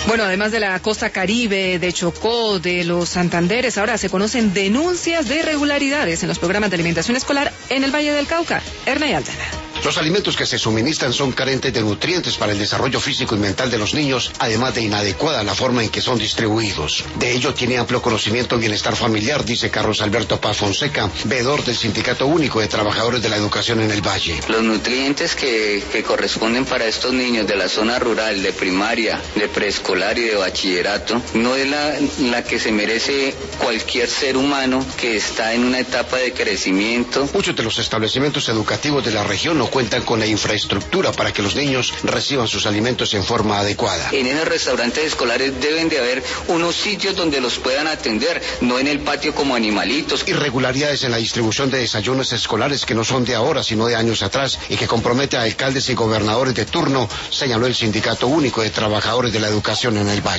Bueno, además de la costa Caribe, de Chocó, de los Santanderes, ahora se conocen denuncias de irregularidades en los programas de alimentación escolar en el Valle del Cauca. Ernay Aldana. Los alimentos que se suministran son carentes de nutrientes para el desarrollo físico y mental de los niños, además de inadecuada la forma en que son distribuidos. De ello tiene amplio conocimiento Bienestar Familiar, dice Carlos Alberto Paz Fonseca, veedor del Sindicato Único de Trabajadores de la Educación en el Valle. Los nutrientes que corresponden para estos niños de la zona rural, de primaria, de preescolar y de bachillerato, no es la que se merece cualquier ser humano que está en una etapa de crecimiento. Muchos de los establecimientos educativos de la región no cuentan con la infraestructura para que los niños reciban sus alimentos en forma adecuada. En esos restaurantes escolares deben de haber unos sitios donde los puedan atender, no en el patio como animalitos. Irregularidades en la distribución de desayunos escolares que no son de ahora, sino de años atrás, y que compromete a alcaldes y gobernadores de turno, señaló el Sindicato Único de Trabajadores de la Educación en el Valle.